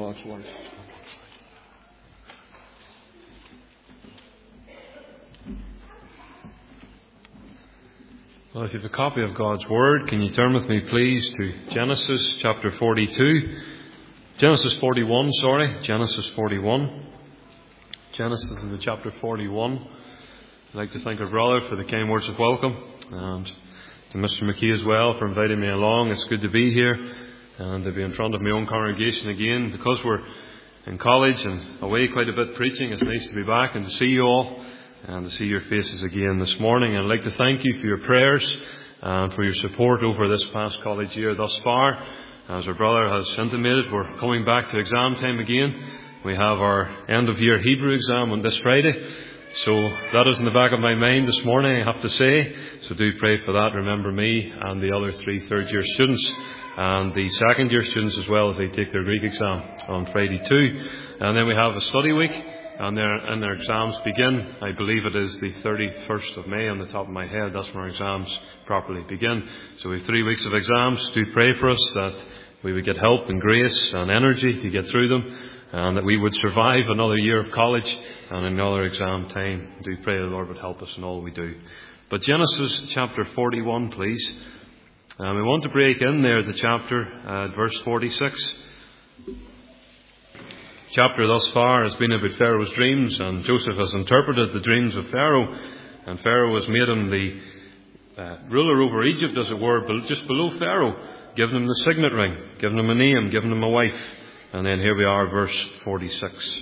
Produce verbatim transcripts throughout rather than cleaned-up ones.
God's Word. Well, if you have a copy of God's Word, can you turn with me, please, to Genesis chapter forty-two. Genesis forty-one, sorry. Genesis forty-one. Genesis in the chapter forty-one. I'd like to thank our brother for the kind words of welcome, and to Mister McKee as well for inviting me along. It's good to be here and to be in front of my own congregation again. Because we're in college and away quite a bit preaching, it's nice to be back and to see you all and to see your faces again this morning. And I'd like to thank you for your prayers and for your support over this past college year thus far. As our brother has intimated, we're coming back to exam time again. We have our end of year Hebrew exam on this Friday. So that is in the back of my mind this morning, I have to say. So do pray for that. Remember me and the other three third year students and the second year students as well as they take their Greek exam on Friday too. And then we have a study week and their, and their exams begin. I believe it is the thirty-first of May on the top of my head. That's when our exams properly begin. So we have three weeks of exams. Do pray for us that we would get help and grace and energy to get through them, and that we would survive another year of college and another exam time. Do pray the Lord would help us in all we do. But Genesis chapter forty-one, please. And we want to break in there the chapter at verse forty-six. Chapter thus far has been about Pharaoh's dreams, and Joseph has interpreted the dreams of Pharaoh, and Pharaoh has made him the uh, ruler over Egypt, as it were, just below Pharaoh, giving him the signet ring, giving him a name, giving him a wife. And then here we are, verse forty-six.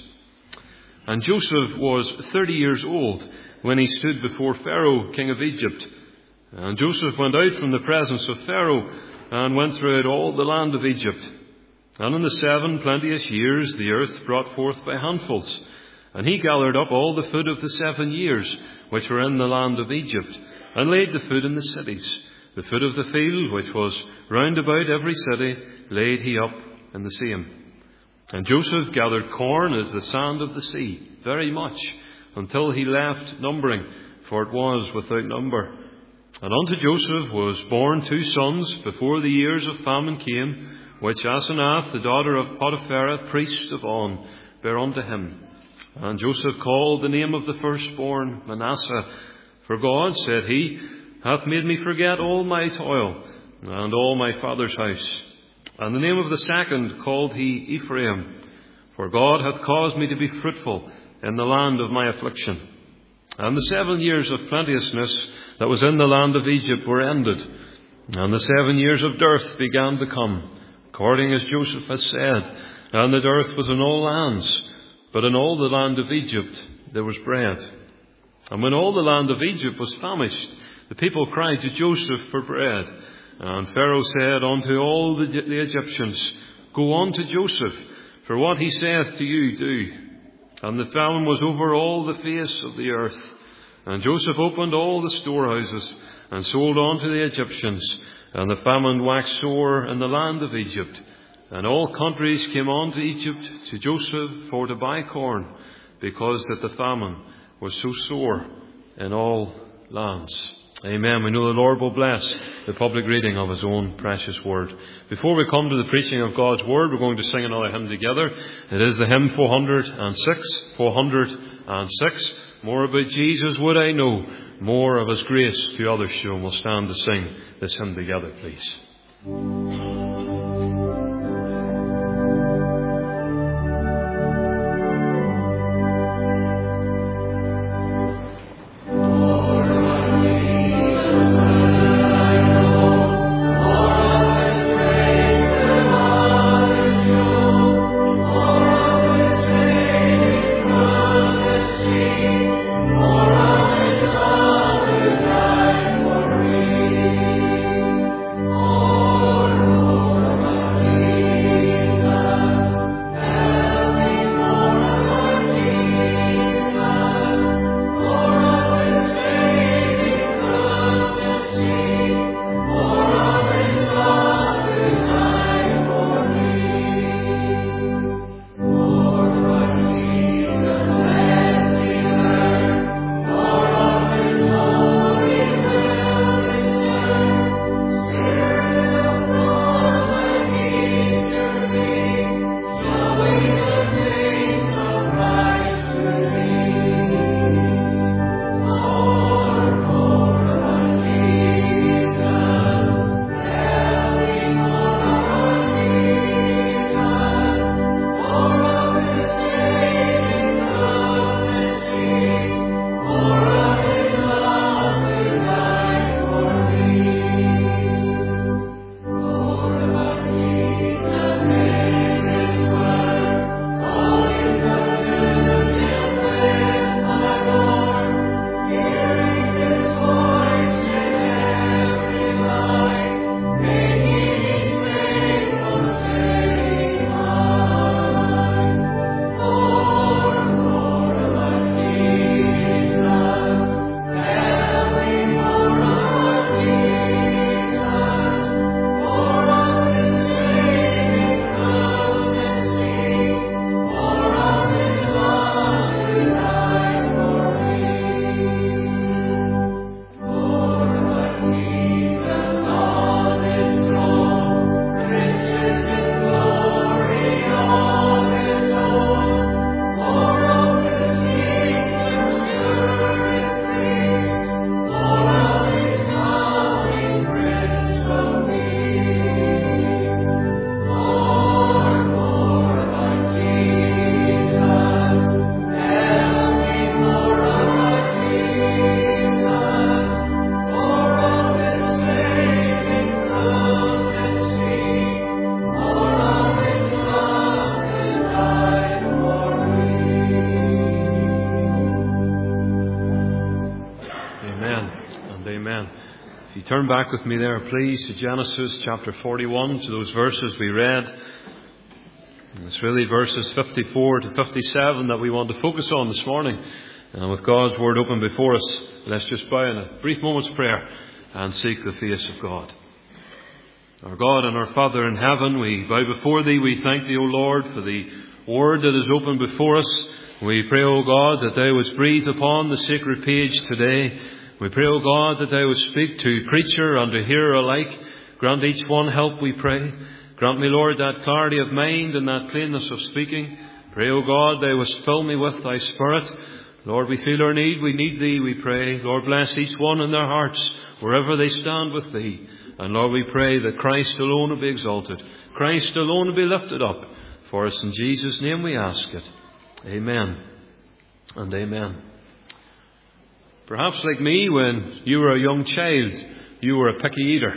And Joseph was thirty years old when he stood before Pharaoh, king of Egypt. And Joseph went out from the presence of Pharaoh and went throughout all the land of Egypt. And in the seven plenteous years the earth brought forth by handfuls. And he gathered up all the food of the seven years which were in the land of Egypt, and laid the food in the cities. The food of the field which was round about every city laid he up in the same. And Joseph gathered corn as the sand of the sea, very much, until he left numbering, for it was without number. And unto Joseph was born two sons before the years of famine came, which Asenath, the daughter of Potipharah, priest of On, bare unto him. And Joseph called the name of the firstborn Manasseh, for God, said he, hath made me forget all my toil and all my father's house. And the name of the second called he Ephraim, for God hath caused me to be fruitful in the land of my affliction. And the seven years of plenteousness that was in the land of Egypt were ended, and the seven years of dearth began to come, according as Joseph had said. And the dearth was in all lands, but in all the land of Egypt there was bread. And when all the land of Egypt was famished, the people cried to Joseph for bread. And Pharaoh said unto all the, the Egyptians, Go unto Joseph, for what he saith to you do. And the famine was over all the face of the earth. And Joseph opened all the storehouses, and sold unto the Egyptians. And the famine waxed sore in the land of Egypt. And all countries came unto Egypt to Joseph for to buy corn, because that the famine was so sore in all lands. Amen. We know the Lord will bless the public reading of His own precious word. Before we come to the preaching of God's word, we're going to sing another hymn together. It is the hymn four hundred six. four hundred six. More about Jesus would I know, more of His grace to others show. And we'll stand to sing this hymn together, please. Oh you turn back with me there, please, to Genesis chapter forty-one, to those verses we read. And it's really verses fifty-four to fifty-seven that we want to focus on this morning. And with God's Word open before us, let's just bow in a brief moment's prayer and seek the face of God. Our God and our Father in heaven, we bow before Thee. We thank Thee, O Lord, for the Word that is open before us. We pray, O God, that Thou wouldst breathe upon the sacred page today. We pray, O God, that Thou would speak to preacher and to hearer alike. Grant each one help, we pray. Grant me, Lord, that clarity of mind and that plainness of speaking. Pray, O God, Thou wouldst fill me with Thy Spirit. Lord, we feel our need. We need Thee, we pray. Lord, bless each one in their hearts, wherever they stand with Thee. And Lord, we pray that Christ alone will be exalted. Christ alone will be lifted up. For us in Jesus' name we ask it. Amen and amen. Perhaps like me, when you were a young child, you were a picky eater.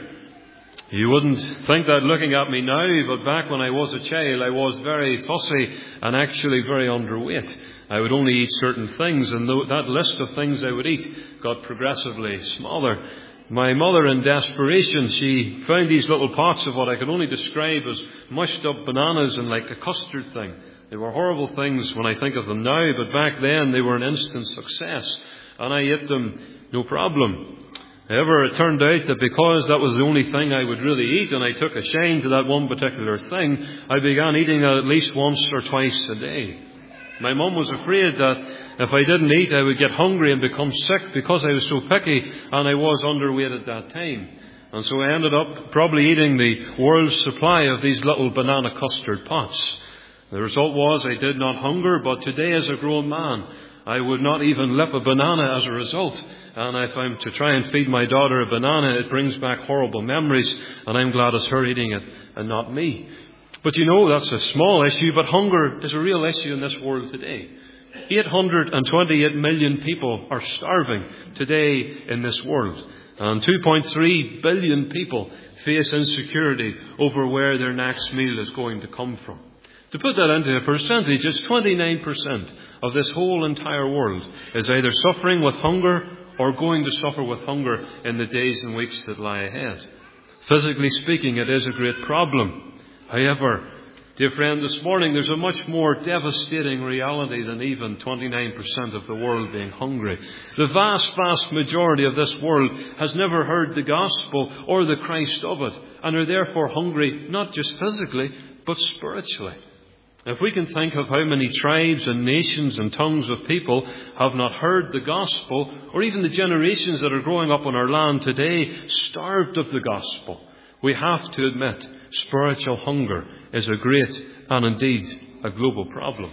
You wouldn't think that looking at me now, but back when I was a child, I was very fussy and actually very underweight. I would only eat certain things, and that list of things I would eat got progressively smaller. My mother, in desperation, she found these little pots of what I could only describe as mushed up bananas and like a custard thing. They were horrible things when I think of them now, but back then they were an instant success. And I ate them no problem. However, it turned out that because that was the only thing I would really eat, and I took a shine to that one particular thing, I began eating it at least once or twice a day. My mum was afraid that if I didn't eat, I would get hungry and become sick because I was so picky, and I was underweight at that time. And so I ended up probably eating the world's supply of these little banana custard pots. The result was I did not hunger, but today as a grown man, I would not even lip a banana as a result. And if I'm to try and feed my daughter a banana, it brings back horrible memories. And I'm glad it's her eating it and not me. But you know, that's a small issue, but hunger is a real issue in this world today. eight hundred twenty-eight million people are starving today in this world. And two point three billion people face insecurity over where their next meal is going to come from. To put that into a percentage, it's twenty-nine percent of this whole entire world is either suffering with hunger or going to suffer with hunger in the days and weeks that lie ahead. Physically speaking, it is a great problem. However, dear friend, this morning there's a much more devastating reality than even twenty-nine percent of the world being hungry. The vast, vast majority of this world has never heard the gospel or the Christ of it, and are therefore hungry not just physically, but spiritually. If we can think of how many tribes and nations and tongues of people have not heard the gospel, or even the generations that are growing up on our land today starved of the gospel, we have to admit spiritual hunger is a great and indeed a global problem.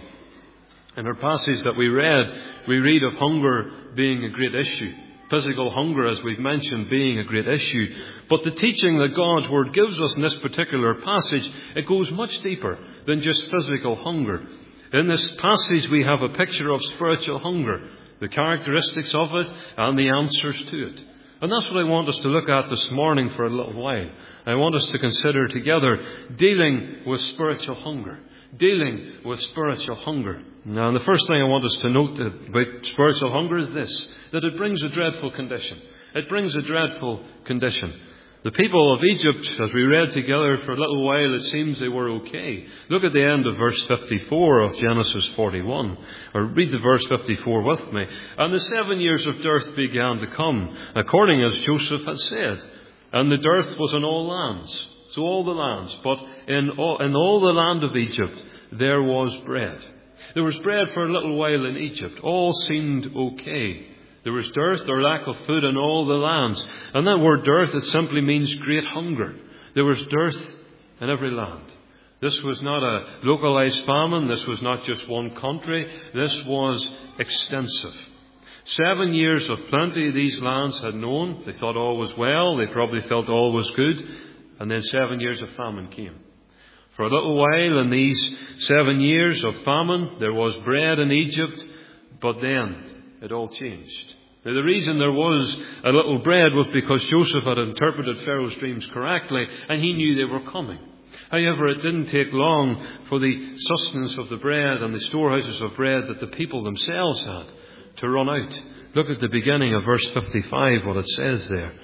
In our passage that we read, we read of hunger being a great issue. Physical hunger, as we've mentioned, being a great issue. But the teaching that God's Word gives us in this particular passage, it goes much deeper than just physical hunger. In this passage we have a picture of spiritual hunger, the characteristics of it and the answers to it. And that's what I want us to look at this morning for a little while. I want us to consider together dealing with spiritual hunger. Dealing with spiritual hunger. Now, the first thing I want us to note about spiritual hunger is this, that it brings a dreadful condition. It brings a dreadful condition. The people of Egypt, as we read together for a little while, it seems they were okay. Look at the end of verse fifty-four of Genesis forty-one, or read the verse fifty-four with me. And the seven years of dearth began to come, according as Joseph had said. And the dearth was in all lands, so all the lands, but in all, in all the land of Egypt there was bread. There was bread for a little while in Egypt. All seemed okay. There was dearth or lack of food in all the lands. And that word dearth, it simply means great hunger. There was dearth in every land. This was not a localized famine. This was not just one country. This was extensive. Seven years of plenty these lands had known. They thought all was well. They probably felt all was good. And then seven years of famine came. For a little while in these seven years of famine, there was bread in Egypt, but then it all changed. Now, the reason there was a little bread was because Joseph had interpreted Pharaoh's dreams correctly, and he knew they were coming. However, it didn't take long for the sustenance of the bread and the storehouses of bread that the people themselves had to run out. Look at the beginning of verse fifty-five, what it says there.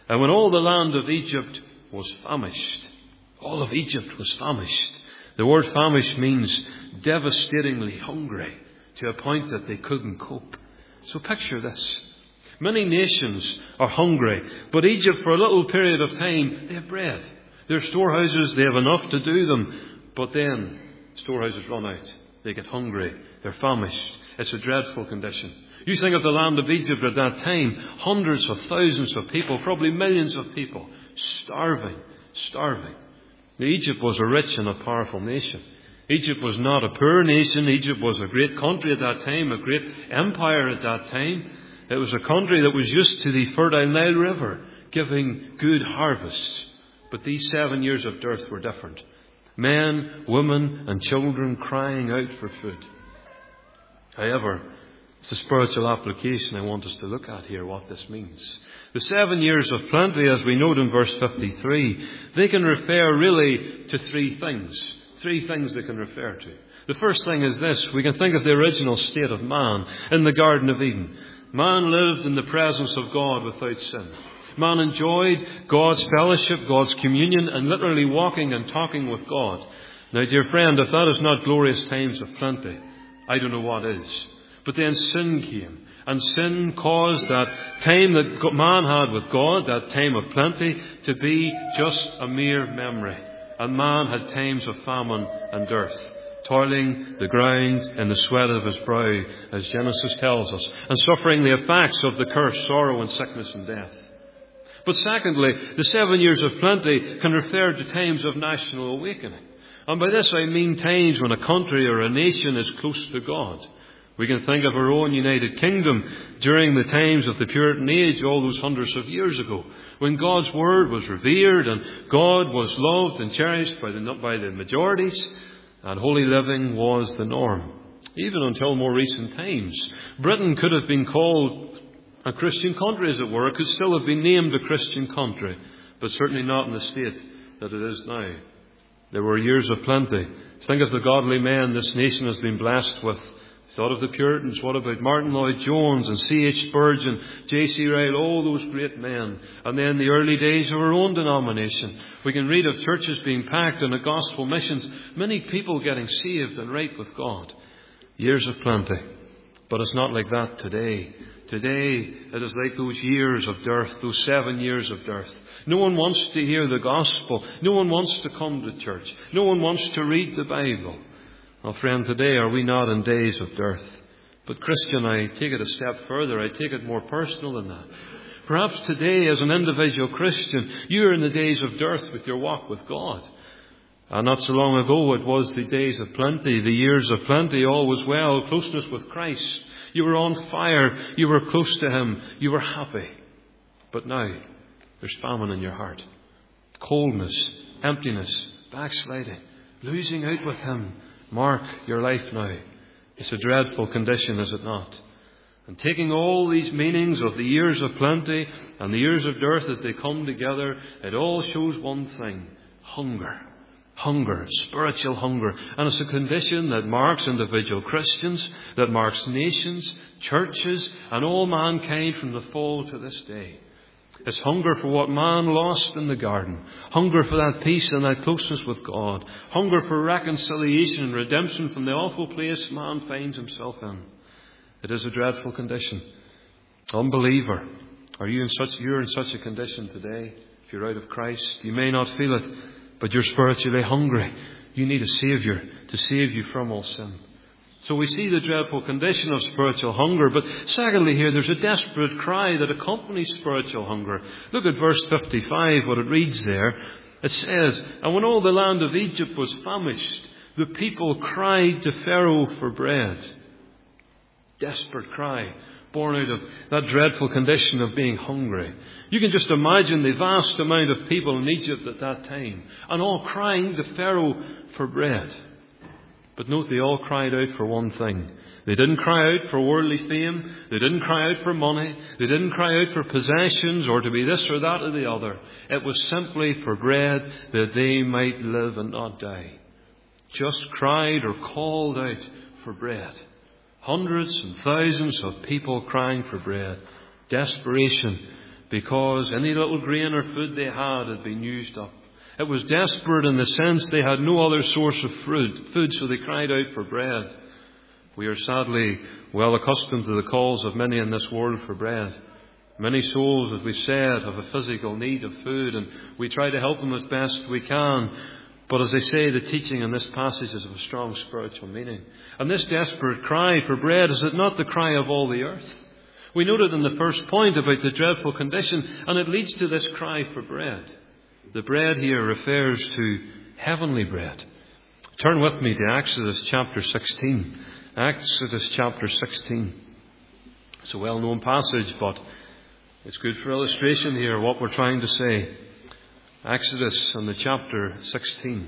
And when all the land of Egypt was famished, all of Egypt was famished. The word famished means devastatingly hungry, to a point that they couldn't cope. So picture this. Many nations are hungry, but Egypt, for a little period of time, they have bread. Their storehouses, they have enough to do them. But then storehouses run out. They get hungry. They're famished. It's a dreadful condition. You think of the land of Egypt at that time, hundreds of thousands of people, probably millions of people, starving, starving. Now, Egypt was a rich and a powerful nation. Egypt was not a poor nation. Egypt was a great country at that time, a great empire at that time. It was a country that was used to the fertile Nile River, giving good harvests. But these seven years of dearth were different. Men, women, and children crying out for food. However, it's the spiritual application I want us to look at here, what this means. The seven years of plenty, as we note in verse fifty-three, they can refer really to three things. Three things they can refer to. The first thing is this. We can think of the original state of man in the Garden of Eden. Man lived in the presence of God without sin. Man enjoyed God's fellowship, God's communion, and literally walking and talking with God. Now, dear friend, if that is not glorious times of plenty, I don't know what is. But then sin came, and sin caused that time that man had with God, that time of plenty, to be just a mere memory. And man had times of famine and dearth, toiling the ground in the sweat of his brow, as Genesis tells us, and suffering the effects of the curse, sorrow and sickness and death. But secondly, the seven years of plenty can refer to times of national awakening. And by this I mean times when a country or a nation is close to God. We can think of our own United Kingdom during the times of the Puritan age, all those hundreds of years ago, when God's Word was revered and God was loved and cherished by the, by the majorities, and holy living was the norm. Even until more recent times, Britain could have been called a Christian country, as it were. It could still have been named a Christian country, but certainly not in the state that it is now. There were years of plenty. Think of the godly men this nation has been blessed with. Thought of the Puritans. What about Martin Lloyd-Jones and C H Spurgeon, J C Ryle, all those great men. And then the early days of our own denomination. We can read of churches being packed in the gospel missions. Many people getting saved and right with God. Years of plenty. But it's not like that today. Today, it is like those years of dearth, those seven years of dearth. No one wants to hear the gospel. No one wants to come to church. No one wants to read the Bible. Well, friend, today are we not in days of dearth? But Christian, I take it a step further. I take it more personal than that. Perhaps today, as an individual Christian, you are in the days of dearth with your walk with God. And not so long ago, it was the days of plenty, the years of plenty, all was well, closeness with Christ. You were on fire. You were close to Him. You were happy. But now, there's famine in your heart. Coldness, emptiness, backsliding, losing out with Him. Mark your life now. It's a dreadful condition, is it not? And taking all these meanings of the years of plenty and the years of dearth as they come together, it all shows one thing. Hunger. Hunger. Spiritual hunger. And it's a condition that marks individual Christians, that marks nations, churches, and all mankind from the fall to this day. It's hunger for what man lost in the garden. Hunger for that peace and that closeness with God. Hunger for reconciliation and redemption from the awful place man finds himself in. It is a dreadful condition. Unbeliever, are you in such, you're in such a condition today? If you're out of Christ, you may not feel it, but you're spiritually hungry. You need a Saviour to save you from all sin. So we see the dreadful condition of spiritual hunger. But secondly here, there's a desperate cry that accompanies spiritual hunger. Look at verse fifty-five, what it reads there. It says, "And when all the land of Egypt was famished, the people cried to Pharaoh for bread." Desperate cry, born out of that dreadful condition of being hungry. You can just imagine the vast amount of people in Egypt at that time, and all crying to Pharaoh for bread. But note, they all cried out for one thing. They didn't cry out for worldly fame. They didn't cry out for money. They didn't cry out for possessions or to be this or that or the other. It was simply for bread, that they might live and not die. Just cried or called out for bread. Hundreds and thousands of people crying for bread. Desperation because any little grain or food they had had been used up. It was desperate in the sense they had no other source of food, food, so they cried out for bread. We are sadly well accustomed to the calls of many in this world for bread. Many souls, as we said, have a physical need of food, and we try to help them as best we can. But as I say, the teaching in this passage is of a strong spiritual meaning. And this desperate cry for bread, is it not the cry of all the earth? We noted in the first point about the dreadful condition, and it leads to this cry for bread. The bread here refers to heavenly bread. Turn with me to Exodus chapter sixteen. Exodus chapter sixteen. It's a well-known passage, but it's good for illustration here, what we're trying to say. Exodus and the chapter sixteen.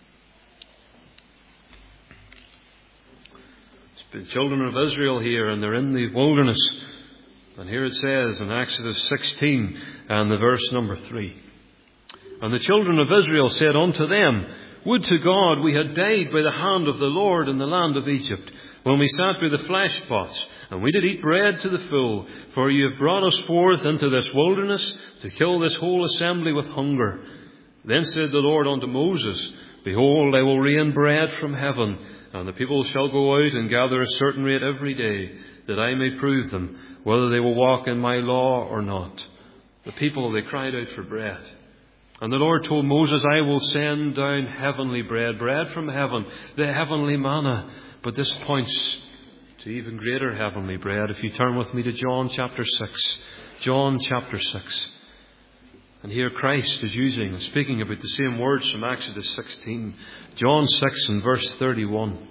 It's the children of Israel here, and they're in the wilderness. And here it says in Exodus sixteen and the verse number three. And the children of Israel said unto them, Would to God we had died by the hand of the Lord in the land of Egypt, when we sat by the flesh pots, and we did eat bread to the full. For you have brought us forth into this wilderness to kill this whole assembly with hunger. Then said the Lord unto Moses, Behold, I will rain bread from heaven, and the people shall go out and gather a certain rate every day, that I may prove them, whether they will walk in my law or not. The people, they cried out for bread. And the Lord told Moses, I will send down heavenly bread, bread from heaven, the heavenly manna. But this points to even greater heavenly bread. If you turn with me to John chapter six. John chapter six. And here Christ is using and speaking about the same words from Exodus sixteen. John six and verse thirty-one.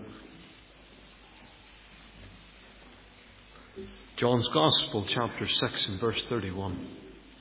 John's Gospel chapter six and verse thirty-one.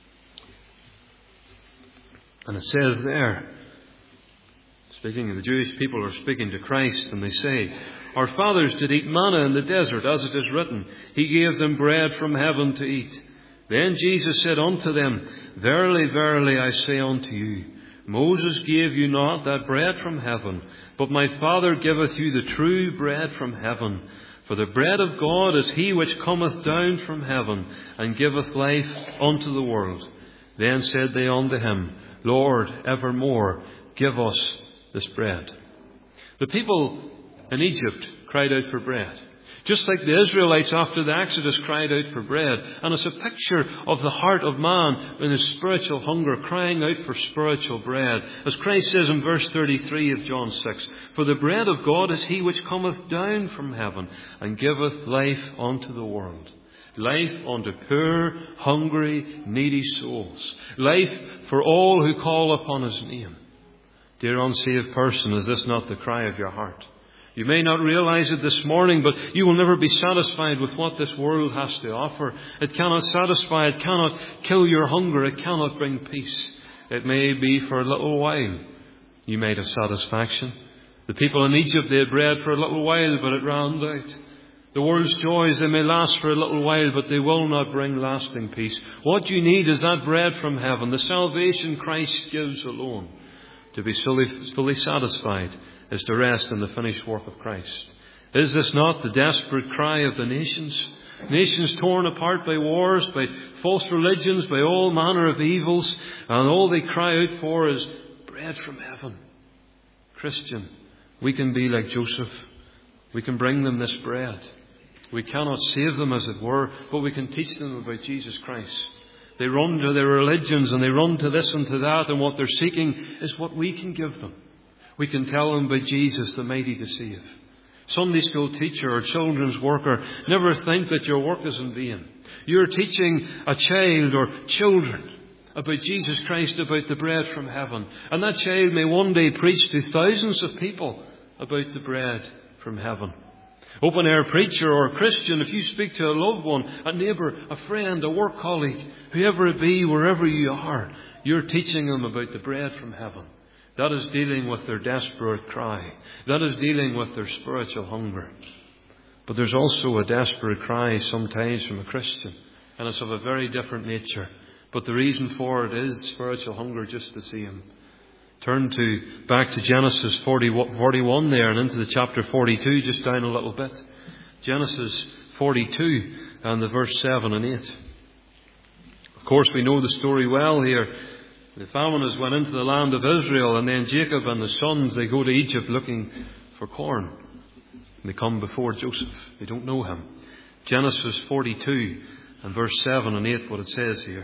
And it says there, speaking of the Jewish people are speaking to Christ, and they say, Our fathers did eat manna in the desert, as it is written, He gave them bread from heaven to eat. Then Jesus said unto them, Verily, verily, I say unto you, Moses gave you not that bread from heaven, but my Father giveth you the true bread from heaven. For the bread of God is he which cometh down from heaven, and giveth life unto the world. Then said they unto him, Lord, evermore give us this bread. The people in Egypt cried out for bread, just like the Israelites after the Exodus cried out for bread. And it's a picture of the heart of man in his spiritual hunger, crying out for spiritual bread. As Christ says in verse thirty-three of John six, For the bread of God is he which cometh down from heaven, and giveth life unto the world. Life unto poor, hungry, needy souls. Life for all who call upon his name. Dear unsaved person, is this not the cry of your heart? You may not realize it this morning, but you will never be satisfied with what this world has to offer. It cannot satisfy, it cannot kill your hunger, it cannot bring peace. It may be for a little while you might have satisfaction. The people in Egypt, they had bread for a little while, but it ran out. The world's joys, they may last for a little while, but they will not bring lasting peace. What you need is that bread from heaven, the salvation Christ gives alone. To be fully, fully satisfied is to rest in the finished work of Christ. Is this not the desperate cry of the nations? Nations torn apart by wars, by false religions, by all manner of evils, and all they cry out for is bread from heaven. Christian, we can be like Joseph. We can bring them this bread. We cannot save them, as it were, but we can teach them about Jesus Christ. They run to their religions and they run to this and to that, and what they're seeking is what we can give them. We can tell them about Jesus, the mighty to save. Sunday school teacher or children's worker, never think that your work is in vain. You're teaching a child or children about Jesus Christ, about the bread from heaven. And that child may one day preach to thousands of people about the bread from heaven. Open air preacher or Christian, if you speak to a loved one, a neighbour, a friend, a work colleague, whoever it be, wherever you are, you're teaching them about the bread from heaven. That is dealing with their desperate cry. That is dealing with their spiritual hunger. But there's also a desperate cry sometimes from a Christian, and it's of a very different nature. But the reason for it is spiritual hunger just the same. Turn to back to Genesis forty, forty-one there and into the chapter forty-two, just down a little bit. Genesis forty-two and the verse seven and eight. Of course, we know the story well here. The famine has went into the land of Israel, and then Jacob and his sons, they go to Egypt looking for corn. And they come before Joseph. They don't know him. Genesis forty-two and verse seven and eight, what it says here.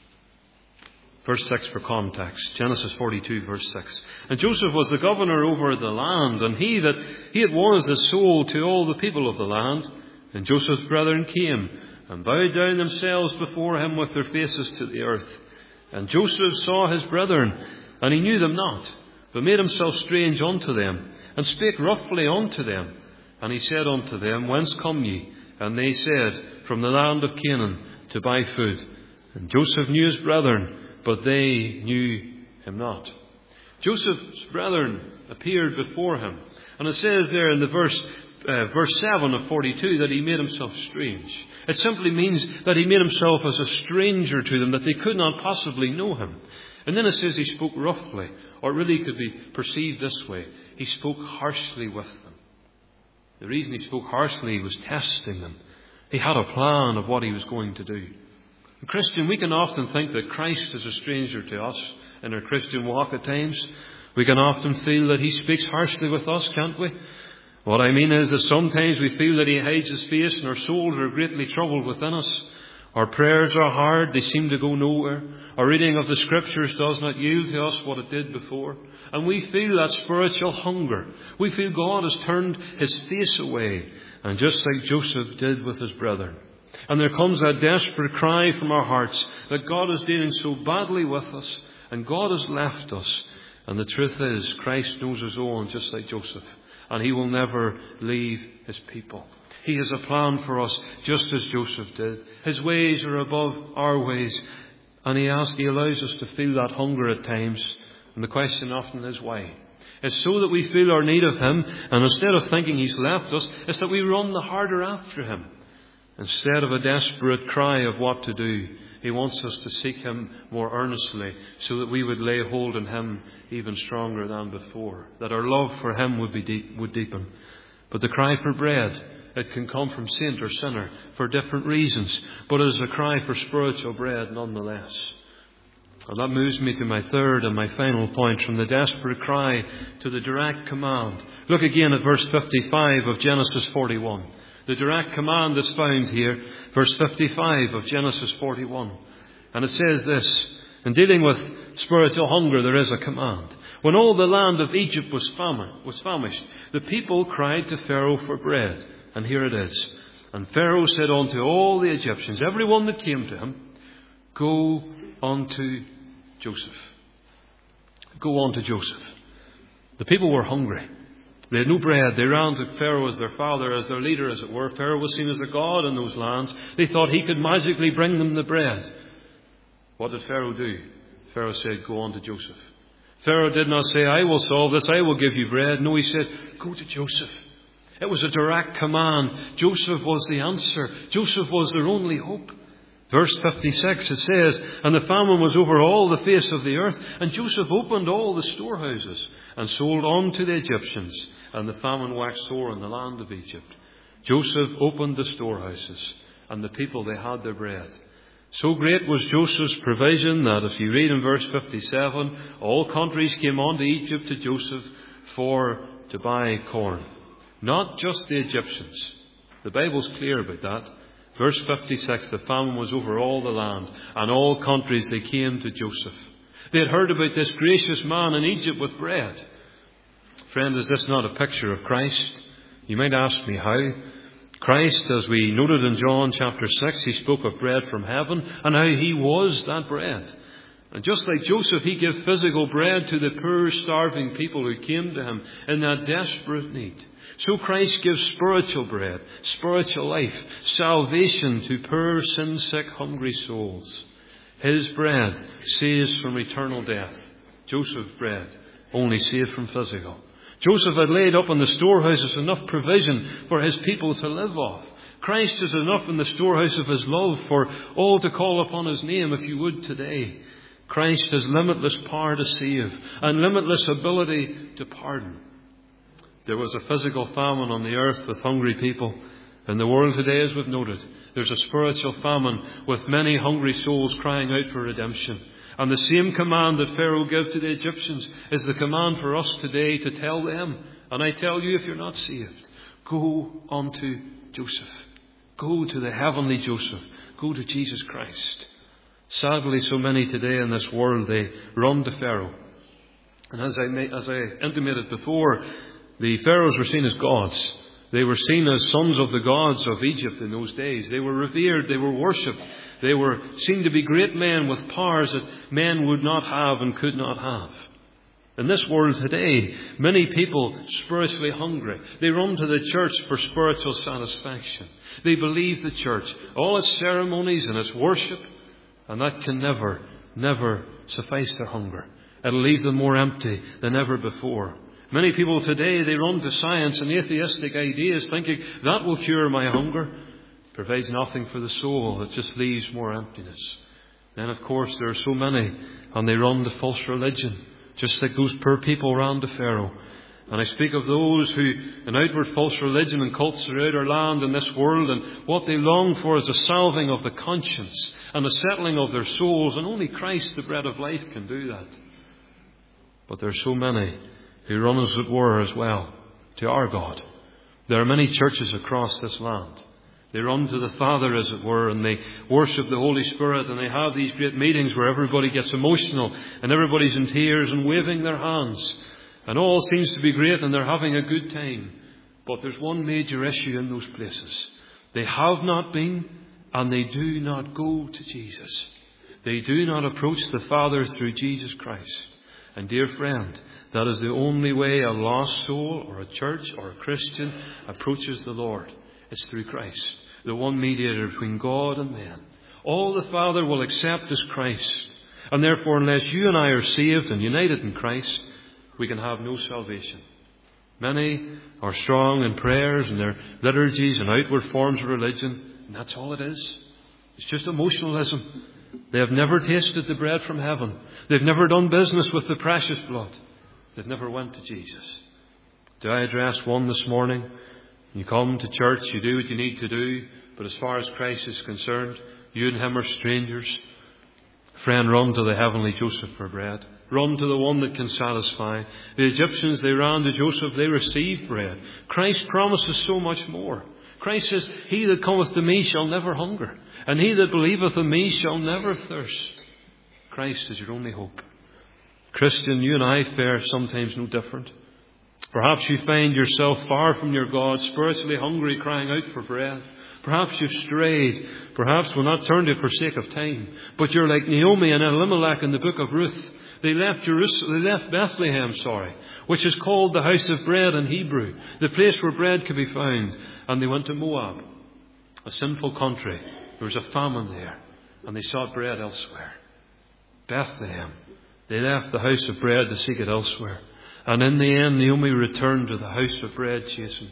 Verse six for context. Genesis forty-two, verse six. And Joseph was the governor over the land, and he that he it was that sold to all the people of the land. And Joseph's brethren came and bowed down themselves before him with their faces to the earth. And Joseph saw his brethren, and he knew them not, but made himself strange unto them, and spake roughly unto them. And he said unto them, Whence come ye? And they said, From the land of Canaan, to buy food. And Joseph knew his brethren, but they knew him not. Joseph's brethren appeared before him. And it says there in the verse, uh, verse seven of forty-two that he made himself strange. It simply means that he made himself as a stranger to them, that they could not possibly know him. And then it says he spoke roughly, or it really could be perceived this way. He spoke harshly with them. The reason he spoke harshly was testing them. He had a plan of what he was going to do. Christian, we can often think that Christ is a stranger to us in our Christian walk at times. We can often feel that he speaks harshly with us, can't we? What I mean is that sometimes we feel that he hides his face and our souls are greatly troubled within us. Our prayers are hard, they seem to go nowhere. Our reading of the Scriptures does not yield to us what it did before. And we feel that spiritual hunger. We feel God has turned his face away. And just like Joseph did with his brethren. And there comes that desperate cry from our hearts that God is dealing so badly with us and God has left us. And the truth is, Christ knows his own just like Joseph. And he will never leave his people. He has a plan for us just as Joseph did. His ways are above our ways. And he asks, he allows us to feel that hunger at times. And the question often is why? It's so that we feel our need of him. And instead of thinking he's left us, it's that we run the harder after him. Instead of a desperate cry of what to do, he wants us to seek him more earnestly so that we would lay hold on him even stronger than before. That our love for him would be deep, would deepen. But the cry for bread, it can come from saint or sinner for different reasons. But it is a cry for spiritual bread nonetheless. And that moves me to my third and my final point, from the desperate cry to the direct command. Look again at verse fifty-five of Genesis forty-one. The direct command that's found here, verse fifty-five of Genesis forty-one. And it says this, in dealing with spiritual hunger, there is a command. When all the land of Egypt was famine, was famished, the people cried to Pharaoh for bread. And here it is. And Pharaoh said unto all the Egyptians, every one that came to him, Go unto Joseph. Go unto Joseph. The people were hungry. They had no bread. They ran to Pharaoh as their father, as their leader, as it were. Pharaoh was seen as a god in those lands. They thought he could magically bring them the bread. What did Pharaoh do? Pharaoh said, Go on to Joseph. Pharaoh did not say, I will solve this, I will give you bread. No, he said, Go to Joseph. It was a direct command. Joseph was the answer. Joseph was their only hope. Verse fifty-six, it says, And the famine was over all the face of the earth, and Joseph opened all the storehouses, and sold on to the Egyptians, and the famine waxed sore in the land of Egypt. Joseph opened the storehouses, and the people, they had their bread. So great was Joseph's provision that, if you read in verse fifty-seven, all countries came on to Egypt to Joseph for to buy corn. Not just the Egyptians. The Bible's clear about that. Verse fifty-six, the famine was over all the land, and all countries they came to Joseph. They had heard about this gracious man in Egypt with bread. Friend, is this not a picture of Christ? You might ask me how. Christ, as we noted in John chapter six, he spoke of bread from heaven and how he was that bread. And just like Joseph, he gave physical bread to the poor, starving people who came to him in that desperate need. So Christ gives spiritual bread, spiritual life, salvation to poor, sin-sick, hungry souls. His bread saves from eternal death. Joseph's bread only saved from physical. Joseph had laid up in the storehouses enough provision for his people to live off. Christ is enough in the storehouse of his love for all to call upon his name, if you would today. Christ has limitless power to save and limitless ability to pardon. There was a physical famine on the earth with hungry people, In the world today, as we've noted, there's a spiritual famine with many hungry souls crying out for redemption. And the same command that Pharaoh gave to the Egyptians is the command for us today to tell them. And I tell you, if you're not saved, go unto Joseph. Go to the heavenly Joseph. Go to Jesus Christ. Sadly, so many today in this world, they run to Pharaoh. And as I, as I intimated before, the Pharaohs were seen as gods. They were seen as sons of the gods of Egypt in those days. They were revered. They were worshipped. They were seen to be great men with powers that men would not have and could not have. In this world today, many people spiritually hungry. They run to the church for spiritual satisfaction. They believe the church, all its ceremonies and its worship, and that can never, never suffice their hunger. It'll leave them more empty than ever before. Many people today, they run to science and atheistic ideas thinking that will cure my hunger. Provides nothing for the soul. It just leaves more emptiness. Then, of course, there are so many, and they run to false religion, just like those poor people ran to Pharaoh. And I speak of those who, in outward false religion and cults throughout our land and this world, and what they long for is a salving of the conscience and a settling of their souls, and only Christ, the bread of life, can do that. But there are so many who run, as it were, as well, to our God. There are many churches across this land. They run to the Father, as it were, and they worship the Holy Spirit, and they have these great meetings where everybody gets emotional and everybody's in tears and waving their hands. And all seems to be great and they're having a good time. But there's one major issue in those places. They have not been, and they do not go to Jesus. They do not approach the Father through Jesus Christ. And dear friend, that is the only way a lost soul or a church or a Christian approaches the Lord. It's through Christ, the one mediator between God and man. All the Father will accept is Christ. And therefore, unless you and I are saved and united in Christ, we can have no salvation. Many are strong in prayers and their liturgies and outward forms of religion, and that's all it is. It's just emotionalism. They have never tasted the bread from heaven. They've never done business with the precious blood. They've never went to Jesus. Do I address one this morning? You come to church, you do what you need to do, but as far as Christ is concerned, you and him are strangers. Friend, run to the heavenly Joseph for bread. Run to the one that can satisfy. The Egyptians, they ran to Joseph, they received bread. Christ promises so much more. Christ says, he that cometh to me shall never hunger, and he that believeth in me shall never thirst. Christ is your only hope. Christian, you and I fare sometimes no different. Perhaps you find yourself far from your God, spiritually hungry, crying out for bread. Perhaps you've strayed. Perhaps will not turn to it for sake of time. But you're like Naomi and Elimelech in the book of Ruth. They left Jerusalem, they left Bethlehem, sorry, which is called the house of bread in Hebrew, the place where bread could be found. And they went to Moab, a sinful country. There was a famine there, and they sought bread elsewhere. Bethlehem. They left the house of bread to seek it elsewhere. And in the end, Naomi returned to the house of bread chastened.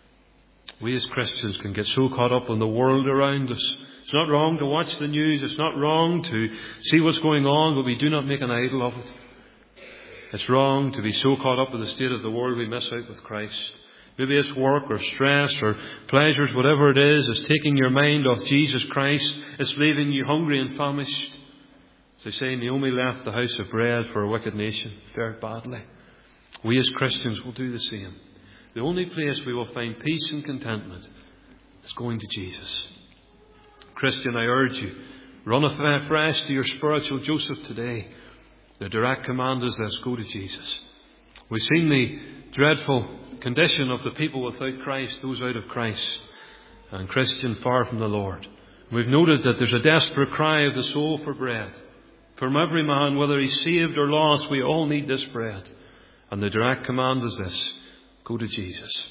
We as Christians can get so caught up in the world around us. It's not wrong to watch the news. It's not wrong to see what's going on, but we do not make an idol of it. It's wrong to be so caught up in the state of the world we miss out with Christ. Maybe it's work or stress or pleasures, whatever it is, it's taking your mind off Jesus Christ. It's leaving you hungry and famished. As they say, Naomi left the house of bread for a wicked nation, fared badly. We as Christians will do the same. The only place we will find peace and contentment is going to Jesus. Christian, I urge you, run afresh to your spiritual Joseph today. The direct command is this: go to Jesus. We've seen the dreadful condition of the people without Christ, those out of Christ, and Christian far from the Lord. We've noted that there's a desperate cry of the soul for bread. From every man, whether he's saved or lost, we all need this bread. And the direct command is this: go to Jesus.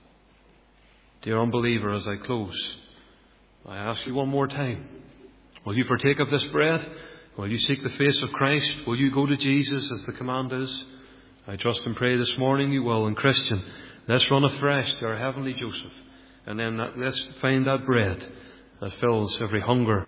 Dear unbeliever, as I close, I ask you one more time, will you partake of this bread? Will you seek the face of Christ? Will you go to Jesus as the command is? I trust and pray this morning you will. And Christian, let's run afresh to our heavenly Joseph. And then that, let's find that bread that fills every hunger